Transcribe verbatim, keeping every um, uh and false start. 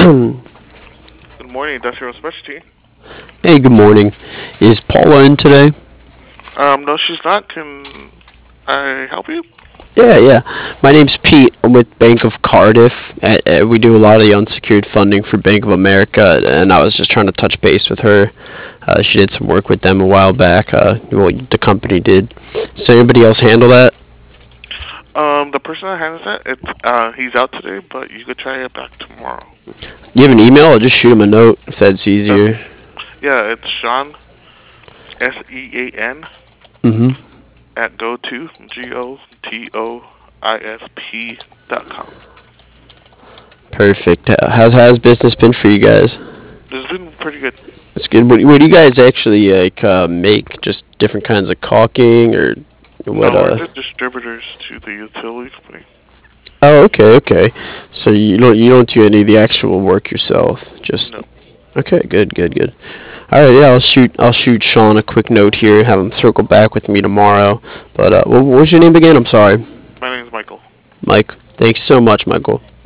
Good morning, Industrial Specialty. Hey, good morning. Is Paula in today? Um, no, she's not. Can I help you? Yeah, yeah. My name's Pete. I'm with Bank of Cardiff. Uh, uh, we do a lot of the unsecured funding for Bank of America, and I was just trying to touch base with her. Uh, she did some work with them a while back. Uh, well, the company did. Does anybody else handle that? Um, the person that handles that, it's uh, he's out today, but you could try it back tomorrow. You have an email? I'll just shoot him a note if that's Uh, easier. yeah, it's Sean S E A N Mm-hmm. at go to G O T O I S P dot com. Perfect. Uh, How's how's business been for you guys? It's been pretty good. That's good. What, what do you guys actually like uh, make? Just different kinds of caulking or what? No, we're Uh. just distributors to the utility company. Oh, okay, okay. So you don't you don't do any of the actual work yourself. Just No. okay. Good, good, good. All right. Yeah, I'll shoot I'll shoot Sean a quick note here. Have him circle back with me tomorrow. But uh, what, what was your name again? I'm sorry, My name's Michael. Mike. Thanks so much, Michael.